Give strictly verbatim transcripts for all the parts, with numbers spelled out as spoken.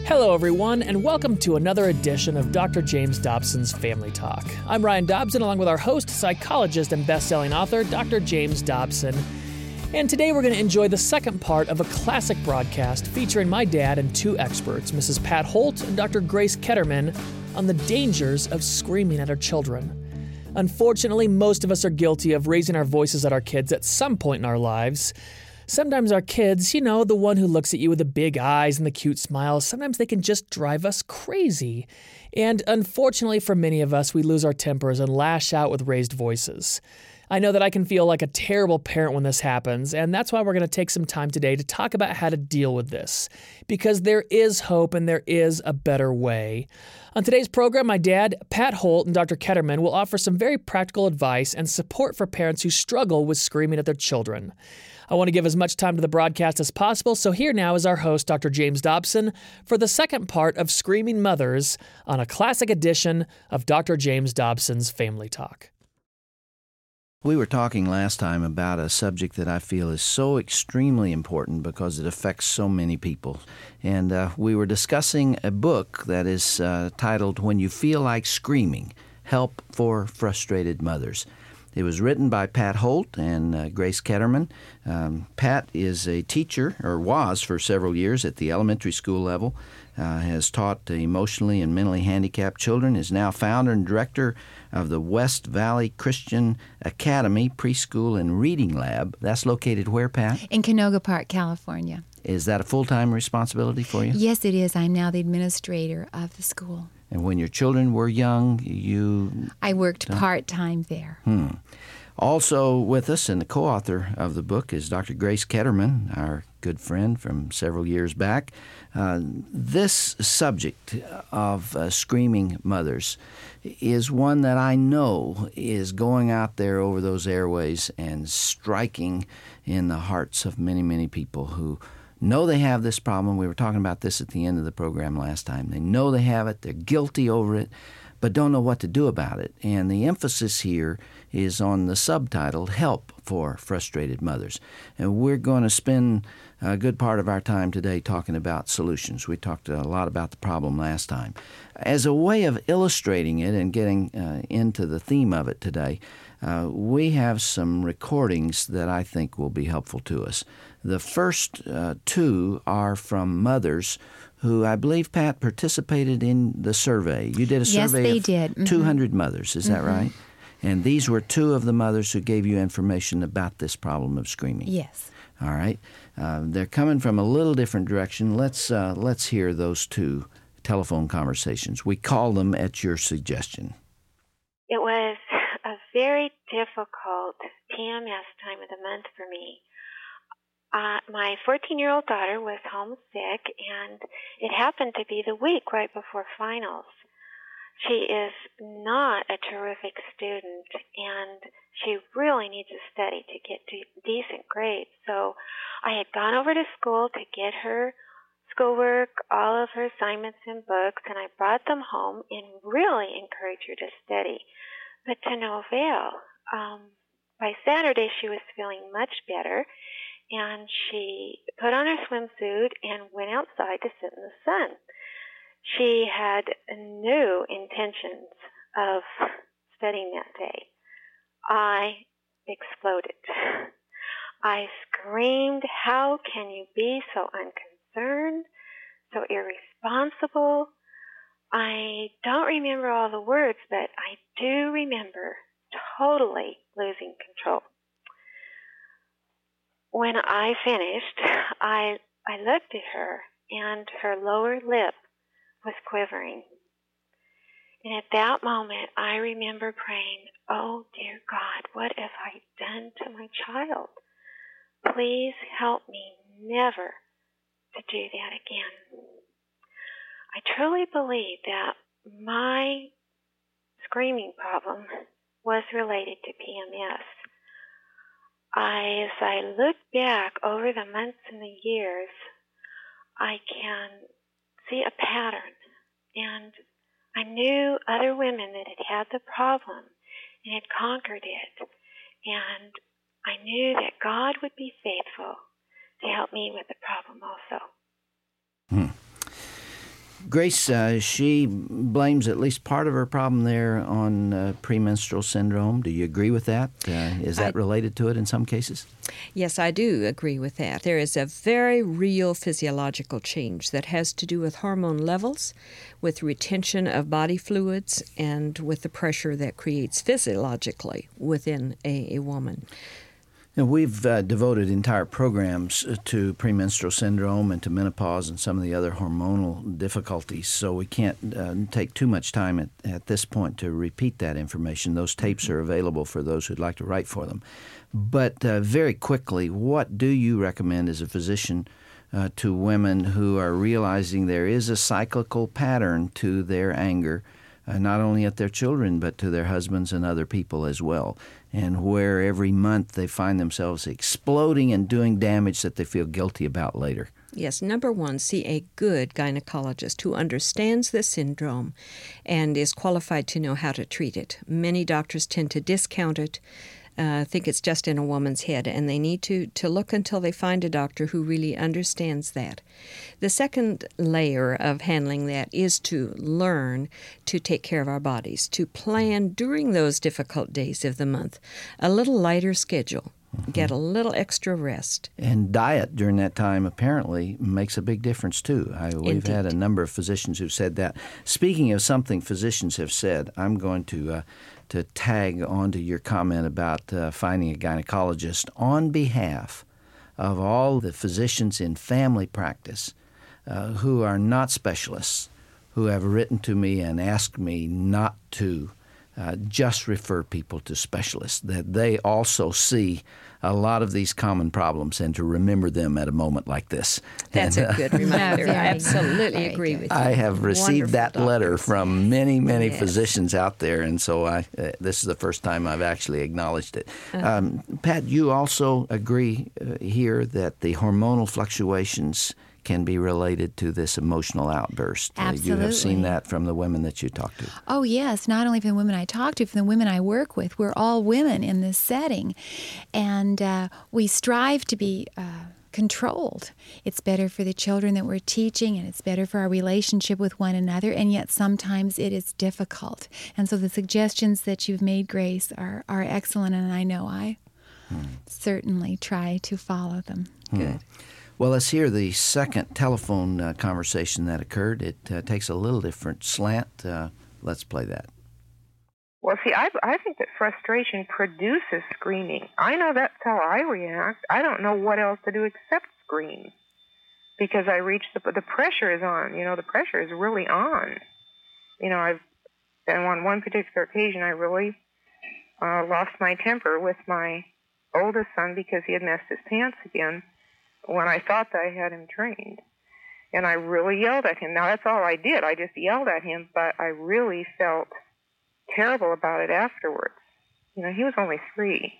Hello, everyone, and welcome to another edition of Doctor James Dobson's Family Talk. I'm Ryan Dobson, along with our host, psychologist, and best-selling author, Doctor James Dobson. And today we're going to enjoy the second part of a classic broadcast featuring my dad and two experts, Missus Pat Holt and Doctor Grace Ketterman, on the dangers of screaming at our children. Unfortunately, most of us are guilty of raising our voices at our kids at some point in our lives. Sometimes our kids, you know, the one who looks at you with the big eyes and the cute smiles, sometimes they can just drive us crazy. And unfortunately for many of us, we lose our tempers and lash out with raised voices. I know that I can feel like a terrible parent when this happens, and that's why we're going to take some time today to talk about how to deal with this, because there is hope and there is a better way. On today's program, my dad, Pat Holt, and Doctor Ketterman will offer some very practical advice and support for parents who struggle with screaming at their children. I want to give as much time to the broadcast as possible, so here now is our host, Doctor James Dobson, for the second part of Screaming Mothers on a classic edition of Doctor James Dobson's Family Talk. We were talking last time about a subject that I feel is so extremely important because it affects so many people. And uh, we were discussing a book that is uh, titled When You Feel Like Screaming, Help for Frustrated Mothers. It was written by Pat Holt and uh, Grace Ketterman. Um, Pat is a teacher, or was for several years at the elementary school level, uh, has taught emotionally and mentally handicapped children, is now founder and director of the West Valley Christian Academy Preschool and Reading Lab. That's located where, Pat? In Canoga Park, California. Is that a full-time responsibility for you? Yes, it is. I'm now the administrator of the school. And when your children were young, you... I worked done? part-time there. Hmm. Also with us and the co-author of the book is Doctor Grace Ketterman, our good friend from several years back. Uh, this subject of uh, screaming mothers is one that I know is going out there over those airways and striking in the hearts of many, many people who know they have this problem. We were talking about this at the end of the program last time. They know they have it, they're guilty over it, but don't know what to do about it. And the emphasis here is on the subtitle, Help for Frustrated Mothers. And we're going to spend a good part of our time today talking about solutions. We talked a lot about the problem last time. As a way of illustrating it and getting uh, into the theme of it today, uh, we have some recordings that I think will be helpful to us. The first uh, two are from mothers who I believe, Pat, participated in the survey. You did a yes, survey they of did. Mm-hmm. two hundred mothers, is mm-hmm. that right? And these were two of the mothers who gave you information about this problem of screaming. Yes. All right. Uh, they're coming from a little different direction. Let's uh, let's hear those two telephone conversations. We call them at your suggestion. It was a very difficult P M S time of the month for me. Uh, my fourteen-year-old daughter was homesick, and it happened to be the week right before finals. She is not a terrific student, and she really needs to study to get de- decent grades. So I had gone over to school to get her schoolwork, all of her assignments and books, and I brought them home and really encouraged her to study, but to no avail. Um, by Saturday, she was feeling much better, and she put on her swimsuit and went outside to sit in the sun. She had no intentions of studying that day. I exploded. I screamed, "How can you be so unconcerned, so irresponsible?" I don't remember all the words, but I do remember totally losing control. When I finished, I I looked at her, and her lower lip was quivering. And at that moment, I remember praying, "Oh, dear God, what have I done to my child? Please help me never to do that again." I truly believe that my screaming problem was related to P M S. I, as I look back over the months and the years, I can see a pattern, and I knew other women that had had the problem and had conquered it, and I knew that God would be faithful to help me with the problem also. Hmm. Grace, uh, she blames at least part of her problem there on uh, premenstrual syndrome. Do you agree with that? Uh, is that I, related to it in some cases? Yes, I do agree with that. There is a very real physiological change that has to do with hormone levels, with retention of body fluids, and with the pressure that creates physiologically within a, a woman. Now, we've uh, devoted entire programs to premenstrual syndrome and to menopause and some of the other hormonal difficulties, so we can't uh, take too much time at, at this point to repeat that information. Those tapes are available for those who'd like to write for them. But uh, very quickly, what do you recommend as a physician uh, to women who are realizing there is a cyclical pattern to their anger, uh, not only at their children, but to their husbands and other people as well, and where every month they find themselves exploding and doing damage that they feel guilty about later? Yes, number one, see a good gynecologist who understands the syndrome and is qualified to know how to treat it. Many doctors tend to discount it, uh, think it's just in a woman's head, and they need to, to look until they find a doctor who really understands that. The second layer of handling that is to learn to take care of our bodies, to plan during those difficult days of the month a little lighter schedule. Mm-hmm. Get a little extra rest. And diet during that time apparently makes a big difference, too. I, we've Indeed. had a number of physicians who've said that. Speaking of something physicians have said, I'm going to uh, to tag onto your comment about uh, finding a gynecologist on behalf of all the physicians in family practice uh, who are not specialists, who have written to me and asked me not to Uh, just refer people to specialists, that they also see a lot of these common problems and to remember them at a moment like this. That's and, a good uh, reminder. I absolutely agree with you. I have received Wonderful that doctors. letter from many, many Yes. physicians out there, and so I uh, this is the first time I've actually acknowledged it. Uh-huh. Um, Pat, you also agree uh, here that the hormonal fluctuations can be related to this emotional outburst. Absolutely. Uh, you have seen that from the women that you talk to. Oh, yes. Not only from the women I talk to, from the women I work with. We're all women in this setting. And uh, we strive to be uh, controlled. It's better for the children that we're teaching, and it's better for our relationship with one another, and yet sometimes it is difficult. And so the suggestions that you've made, Grace, are, are excellent, and I know I hmm. certainly try to follow them. Hmm. Good. Well, let's hear the second telephone uh, conversation that occurred. It uh, takes a little different slant. Uh, let's play that. Well, see, I, I think that frustration produces screaming. I know that's how I react. I don't know what else to do except scream because I reach the the pressure is on. You know, the pressure is really on. You know, I've and on one particular occasion, I really uh, lost my temper with my oldest son because he had messed his pants again, when I thought that I had him trained. And I really yelled at him. Now, that's all I did. I just yelled at him, but I really felt terrible about it afterwards. You know, he was only three.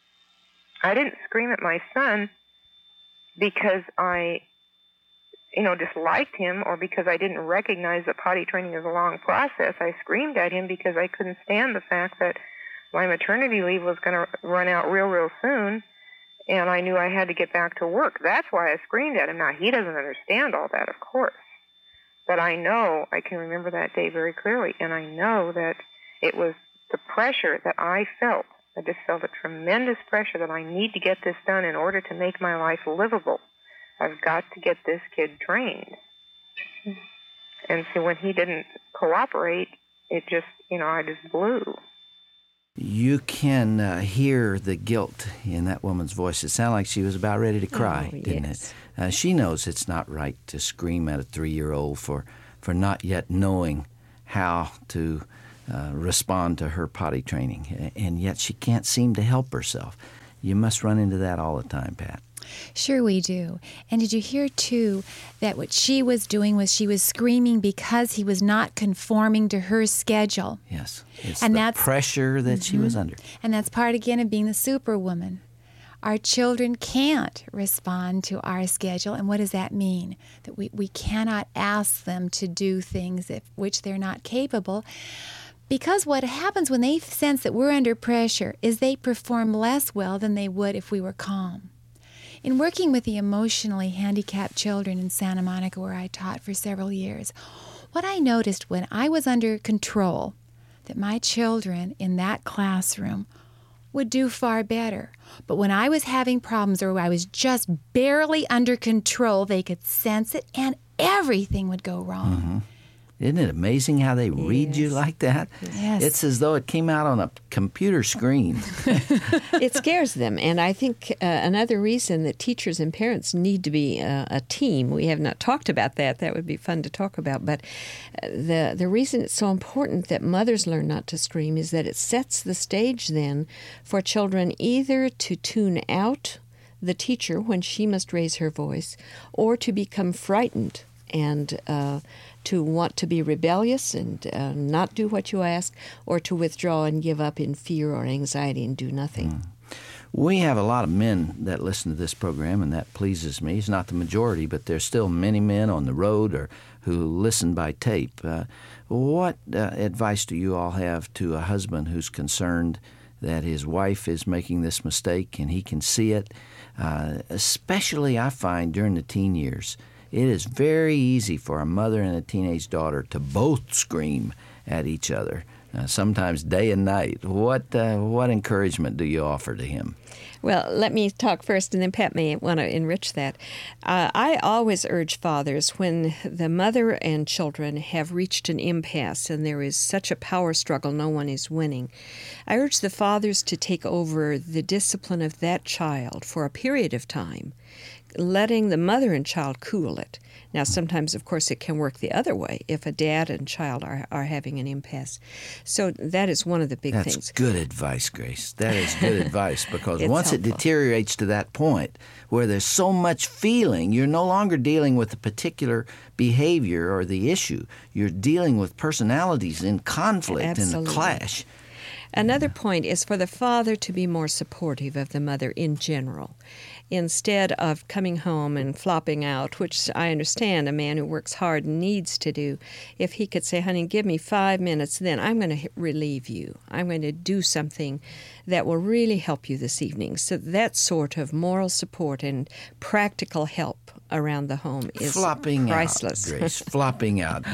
I didn't scream at my son because I, you know, disliked him or because I didn't recognize that potty training is a long process. I screamed at him because I couldn't stand the fact that my maternity leave was going to run out real, real soon, and I knew I had to get back to work. That's why I screamed at him. Now, he doesn't understand all that, of course. But I know, I can remember that day very clearly, and I know that it was the pressure that I felt. I just felt a tremendous pressure that I need to get this done in order to make my life livable. I've got to get this kid trained. And so when he didn't cooperate, it just, you know, I just blew. You can uh, hear the guilt in that woman's voice. It sounded like she was about ready to cry, oh, didn't yes. it? Uh, she knows it's not right to scream at a three-year-old for, for not yet knowing how to uh, respond to her potty training, and yet she can't seem to help herself. You must run into that all the time, Pat. Sure we do. And did you hear, too, that what she was doing was she was screaming because he was not conforming to her schedule? Yes. It's and the that's, pressure that mm-hmm. she was under. And that's part, again, of being the superwoman. Our children can't respond to our schedule. And what does that mean? That we, we cannot ask them to do things if, which they're not capable. Because what happens when they sense that we're under pressure is they perform less well than they would if we were calm. In working with the emotionally handicapped children in Santa Monica, where I taught for several years, what I noticed when I was under control, that my children in that classroom would do far better. But when I was having problems or I was just barely under control, they could sense it and everything would go wrong. Mm-hmm. Isn't it amazing how they read you Yes. like that? Yes. It's as though it came out on a computer screen. It scares them. And I think uh, another reason that teachers and parents need to be uh, a team, we have not talked about that. That would be fun to talk about. But uh, the, the reason it's so important that mothers learn not to scream is that it sets the stage then for children either to tune out the teacher when she must raise her voice or to become frightened and uh, to want to be rebellious and uh, not do what you ask, or to withdraw and give up in fear or anxiety and do nothing. Mm. We have a lot of men that listen to this program, and that pleases me. It's not the majority, but there's still many men on the road or who listen by tape. Uh, what uh, advice do you all have to a husband who's concerned that his wife is making this mistake and he can see it? Uh, especially, I find, during the teen years, it is very easy for a mother and a teenage daughter to both scream at each other, uh, sometimes day and night. What uh, what encouragement do you offer to him? Well, let me talk first, and then Pat may want to enrich that. Uh, I always urge fathers, when the mother and children have reached an impasse and there is such a power struggle, no one is winning, I urge the fathers to take over the discipline of that child for a period of time, letting the mother and child cool it. Now, sometimes, of course, it can work the other way if a dad and child are, are having an impasse. So that is one of the big That's things. good advice, Grace. That is good advice, because It's once helpful. it deteriorates to that point where there's so much feeling, you're no longer dealing with the particular behavior or the issue. You're dealing with personalities in conflict and Absolutely. a clash. Another point is for the father to be more supportive of the mother in general, instead of coming home and flopping out, which I understand a man who works hard needs to do. If he could say, honey, give me five minutes, then I'm going to relieve you. I'm going to do something that will really help you this evening. So that sort of moral support and practical help around the home is Flopping priceless. out, Grace. Flopping out.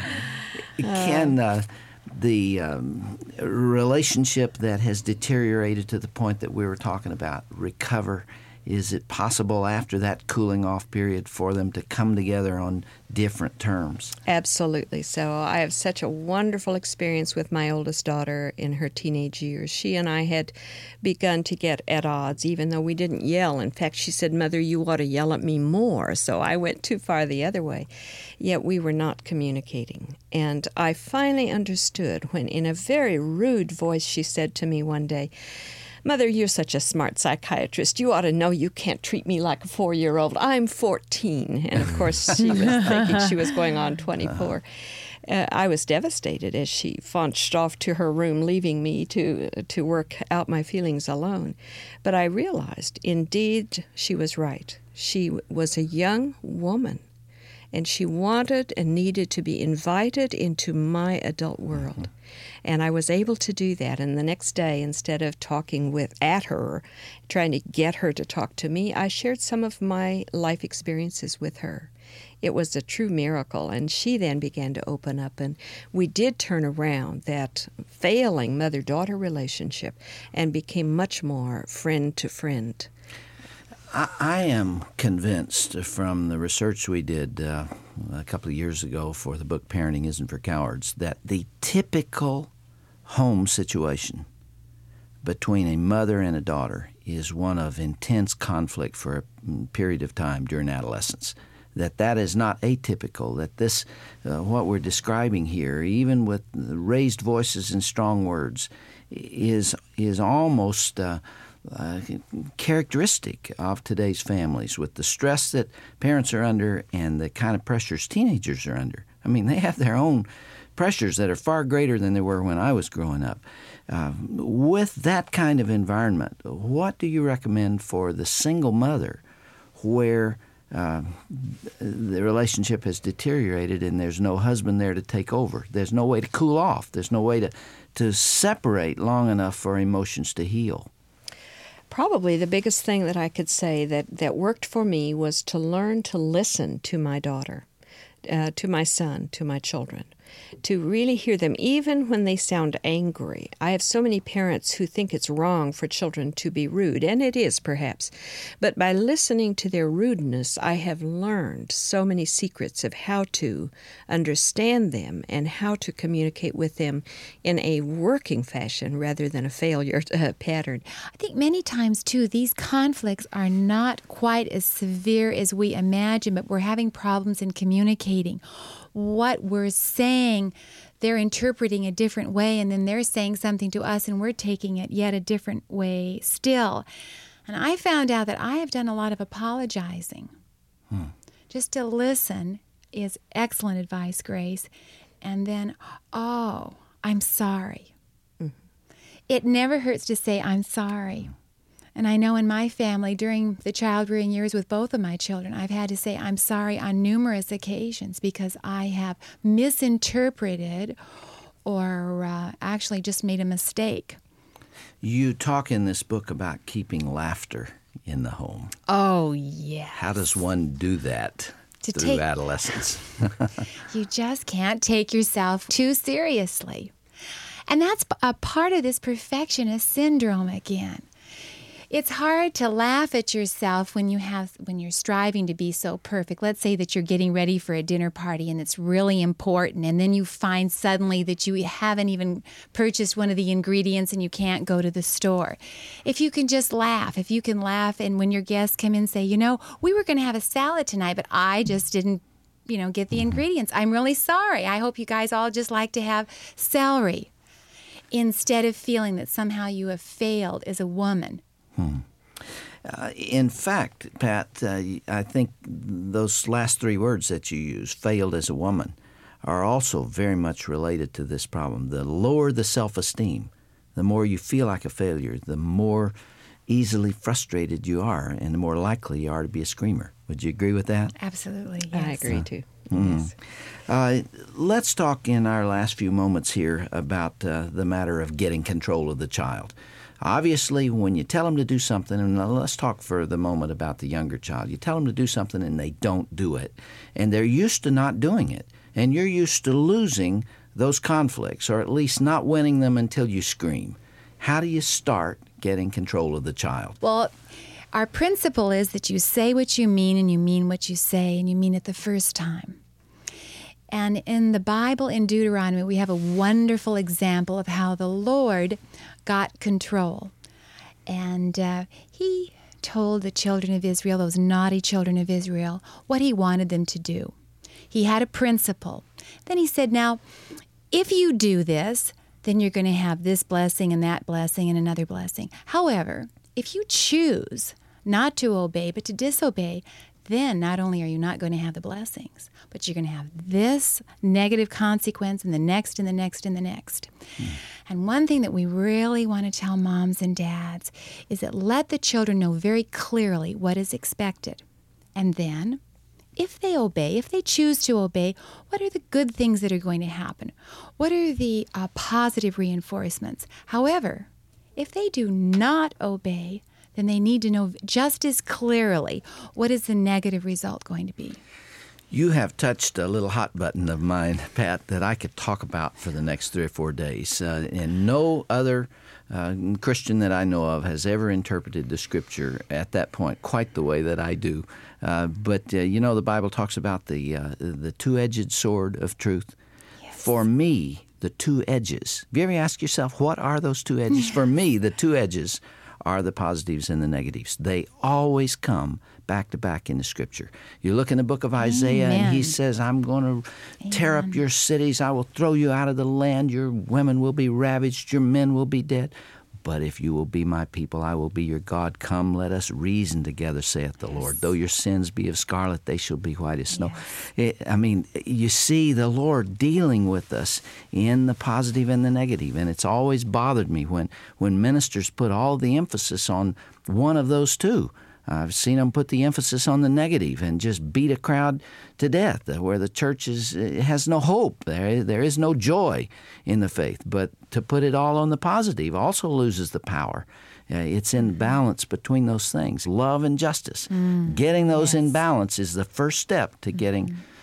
Can uh, the um, relationship that has deteriorated to the point that we were talking about recover? Is it possible after that cooling off period for them to come together on different terms? Absolutely. So I have such a wonderful experience with my oldest daughter in her teenage years. She and I had begun to get at odds, even though we didn't yell. In fact, she said, Mother, you ought to yell at me more. So I went too far the other way. Yet we were not communicating. And I finally understood when, in a very rude voice, she said to me one day, Mother, you're such a smart psychiatrist. You ought to know you can't treat me like a four-year-old. I'm fourteen. And, of course, she was thinking she was going on twenty-four. Uh, I was devastated as she faunched off to her room, leaving me to, to work out my feelings alone. But I realized, indeed, she was right. She was a young woman, and she wanted and needed to be invited into my adult world. And I was able to do that. And the next day, instead of talking with at her, trying to get her to talk to me, I shared some of my life experiences with her. It was a true miracle. And she then began to open up. And we did turn around that failing mother-daughter relationship and became much more friend to friend. I, I am convinced from the research we did uh, a couple of years ago for the book Parenting Isn't for Cowards that the typical home situation between a mother and a daughter is one of intense conflict for a period of time during adolescence. That that is not atypical, that this, uh, what we're describing here, even with raised voices and strong words, is, is almost Uh, Uh, characteristic of today's families, with the stress that parents are under and the kind of pressures teenagers are under. I mean, they have their own pressures that are far greater than they were when I was growing up. Uh, with that kind of environment, what do you recommend for the single mother where uh, the relationship has deteriorated and there's no husband there to take over? There's no way to cool off. There's no way to, to separate long enough for emotions to heal. Probably the biggest thing that I could say that, that worked for me was to learn to listen to my daughter, uh, to my son, to my children. to really hear them, even when they sound angry. I have so many parents who think it's wrong for children to be rude, and it is perhaps. But by listening to their rudeness, I have learned so many secrets of how to understand them and how to communicate with them in a working fashion rather than a failure uh, pattern. I think many times, too, these conflicts are not quite as severe as we imagine, but we're having problems in communicating. What we're saying, they're interpreting a different way, and then they're saying something to us, and we're taking it yet a different way still. And I found out that I have done a lot of apologizing. Hmm. Just to listen is excellent advice, Grace. And then, oh, I'm sorry. Mm-hmm. It never hurts to say, I'm sorry. And I know in my family, during the child-rearing years with both of my children, I've had to say I'm sorry on numerous occasions because I have misinterpreted or uh, actually just made a mistake. You talk in this book about keeping laughter in the home. Oh, yes. How does one do that to through take, adolescence? You just can't take yourself too seriously. And that's a part of this perfectionist syndrome again. It's hard to laugh at yourself when you have when you're striving to be so perfect. Let's say that you're getting ready for a dinner party and it's really important, and then you find suddenly that you haven't even purchased one of the ingredients and you can't go to the store. If you can just laugh, if you can laugh, and when your guests come in and say, you know, we were going to have a salad tonight, but I just didn't, you know, get the ingredients. I'm really sorry. I hope you guys all just like to have celery. Instead of feeling that somehow you have failed as a woman. Hmm. Uh, in fact, Pat, uh, I think those last three words that you use, failed as a woman, are also very much related to this problem. The lower the self-esteem, the more you feel like a failure, the more easily frustrated you are, and the more likely you are to be a screamer. Would you agree with that? Absolutely, yes. I agree, too. Mm. Yes. Uh, let's talk in our last few moments here about uh, the matter of getting control of the child. Obviously, when you tell them to do something, and let's talk for the moment about the younger child, you tell them to do something and they don't do it, and they're used to not doing it, and you're used to losing those conflicts, or at least not winning them until you scream. How do you start getting control of the child? Well, our principle is that you say what you mean, and you mean what you say, and you mean it the first time. And in the Bible, in Deuteronomy, we have a wonderful example of how the Lord got control. And uh, he told the children of Israel, those naughty children of Israel, what he wanted them to do. He had a principle. Then he said, now, if you do this, then you're going to have this blessing and that blessing and another blessing. However, if you choose not to obey but to disobey, then not only are you not going to have the blessings, but you're going to have this negative consequence and the next and the next and the next. Mm. And one thing that we really want to tell moms and dads is that let the children know very clearly what is expected. And then, if they obey, if they choose to obey, what are the good things that are going to happen? What are the uh, positive reinforcements? However, if they do not obey, then they need to know just as clearly what is the negative result going to be. You have touched a little hot button of mine, Pat, that I could talk about for the next three or four days. Uh, and no other uh, Christian that I know of has ever interpreted the Scripture at that point quite the way that I do. Uh, but, uh, you know, the Bible talks about the, uh, the two-edged sword of truth. Yes. For me, the two edges. Have you ever asked yourself, what are those two edges? For me, the two edges are the positives and the negatives. They always come back to back in the Scripture. You look in the book of Isaiah, Amen. And he says, I'm going to tear up your cities. I will throw you out of the land. Your women will be ravaged. Your men will be dead. But if you will be my people, I will be your God. Come, let us reason together, saith the yes. Lord. Though your sins be of scarlet, they shall be white as snow. Yes. It, I mean, you see the Lord dealing with us in the positive and the negative. And it's always bothered me when, when ministers put all the emphasis on one of those two. I've seen them put the emphasis on the negative and just beat a crowd to death, where the church is, has no hope. There, there is no joy in the faith. But to put it all on the positive also loses the power. Uh, it's in balance between those things, love and justice. Mm, getting those yes. in balance is the first step to getting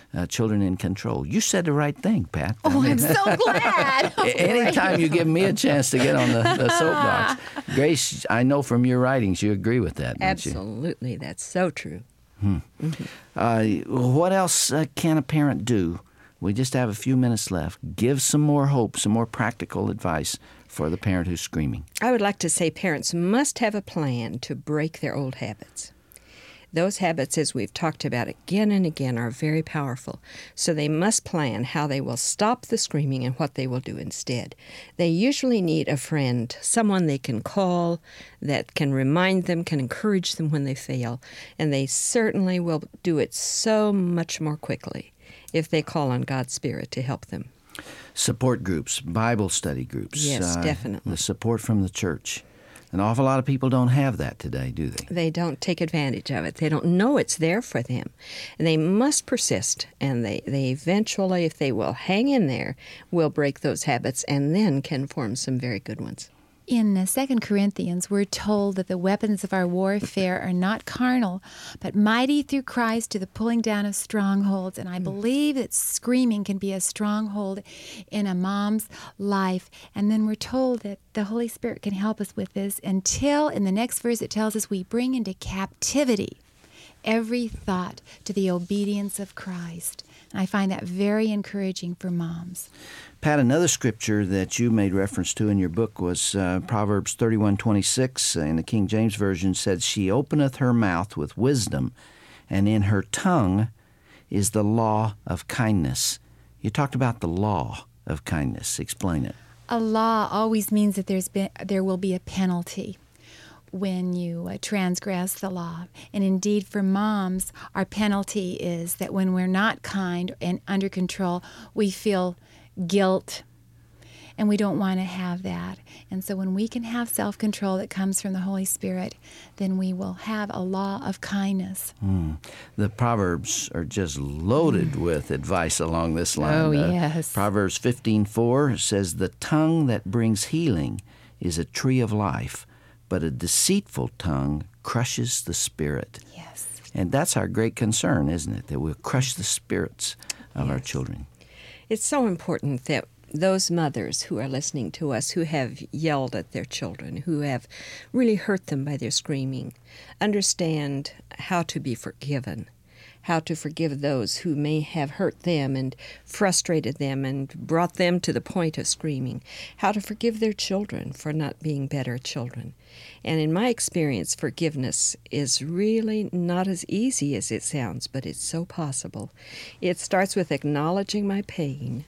uh, children in control. You said the right thing, Pat. Oh, I'm so glad. Oh, anytime you give me a chance to get on the, the soapbox. Grace, I know from your writings you agree with that, don't you? Absolutely. That's so true. Hmm. Mm-hmm. Uh, what else uh, can a parent do? We just have a few minutes left. Give some more hope, some more practical advice for the parent who's screaming. I would like to say parents must have a plan to break their old habits. Those habits, as we've talked about again and again, are very powerful. So they must plan how they will stop the screaming and what they will do instead. They usually need a friend, someone they can call that can remind them, can encourage them when they fail. And they certainly will do it so much more quickly if they call on God's Spirit to help them. Support groups, Bible study groups. Yes, uh, definitely. The support from the church. An awful lot of people don't have that today, do they? They don't take advantage of it. They don't know it's there for them. And they must persist. And they, they eventually, if they will hang in there, will break those habits and then can form some very good ones. In Second Corinthians, we're told that the weapons of our warfare are not carnal, but mighty through Christ to the pulling down of strongholds. And I believe that screaming can be a stronghold in a mom's life. And then we're told that the Holy Spirit can help us with this until, in the next verse, it tells us we bring into captivity every thought to the obedience of Christ. And I find that very encouraging for moms. Pat, another scripture that you made reference to in your book was uh, Proverbs thirty-one twenty-six in the King James Version said, "She openeth her mouth with wisdom, and in her tongue is the law of kindness." You talked about the law of kindness. Explain it. A law always means that there's been, there will be a penalty when you uh, transgress the law. And indeed, for moms, our penalty is that when we're not kind and under control, we feel guilt, and we don't want to have that. And so when we can have self-control that comes from the Holy Spirit, then we will have a law of kindness. Mm. The Proverbs are just loaded mm. with advice along this line. Oh, uh, yes. Proverbs fifteen four says, "The tongue that brings healing is a tree of life, but a deceitful tongue crushes the spirit." Yes. And that's our great concern, isn't it? That we'll crush the spirits of yes. our children. It's so important that those mothers who are listening to us, who have yelled at their children, who have really hurt them by their screaming, understand how to be forgiven, how to forgive those who may have hurt them and frustrated them and brought them to the point of screaming, how to forgive their children for not being better children. And in my experience, forgiveness is really not as easy as it sounds, but it's so possible. It starts with acknowledging my pain,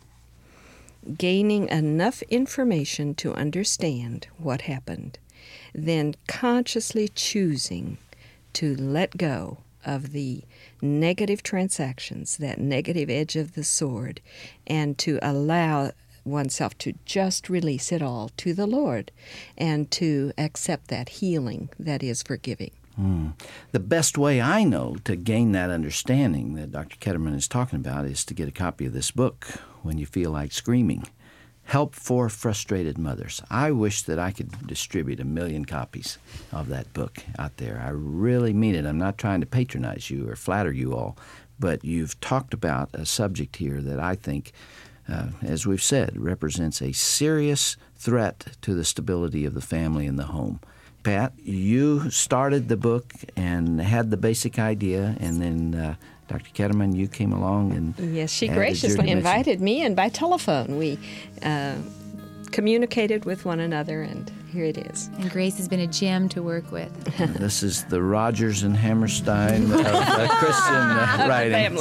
gaining enough information to understand what happened, then consciously choosing to let go of the negative transactions, that negative edge of the sword, and to allow oneself to just release it all to the Lord and to accept that healing that is forgiving. Mm. The best way I know to gain that understanding that Doctor Ketterman is talking about is to get a copy of this book, When You Feel Like Screaming. Help for Frustrated Mothers. I wish that I could distribute a million copies of that book out there. I really mean it. I'm not trying to patronize you or flatter you all, but you've talked about a subject here that I think, uh, as we've said, represents a serious threat to the stability of the family and the home. Pat, you started the book and had the basic idea, and then uh, Doctor Ketterman, you came along and yes, she graciously invited me, and by telephone we uh, communicated with one another, and here it is. And Grace has been a gem to work with. This is the Rogers and Hammerstein of uh, Christian uh, writing.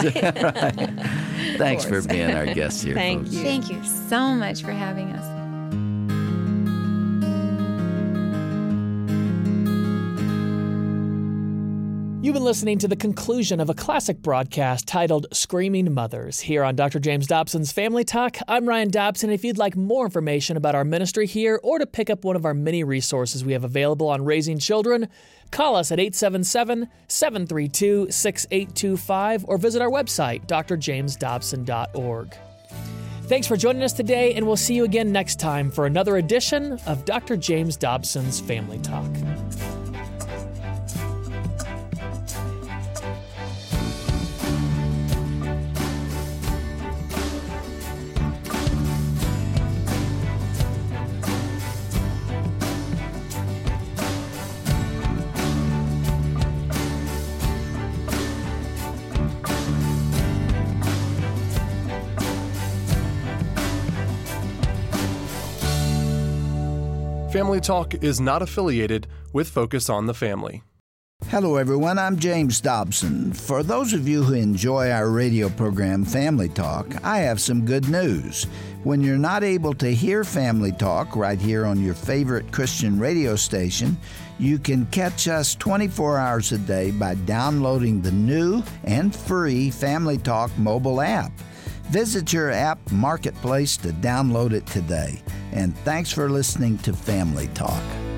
Right. Thanks for being our guest here, Thank folks. you. Thank you so much for having us. You've been listening to the conclusion of a classic broadcast titled Screaming Mothers here on Doctor James Dobson's Family Talk. I'm Ryan Dobson. If you'd like more information about our ministry here or to pick up one of our many resources we have available on raising children, call us at eight seven seven, seven three two, six eight two five or visit our website, d r james dobson dot org. Thanks for joining us today, and we'll see you again next time for another edition of Doctor James Dobson's Family Talk. Family Talk is not affiliated with Focus on the Family. Hello, everyone. I'm James Dobson. For those of you who enjoy our radio program, Family Talk, I have some good news. When you're not able to hear Family Talk right here on your favorite Christian radio station, you can catch us twenty-four hours a day by downloading the new and free Family Talk mobile app. Visit your app marketplace to download it today. And thanks for listening to Family Talk.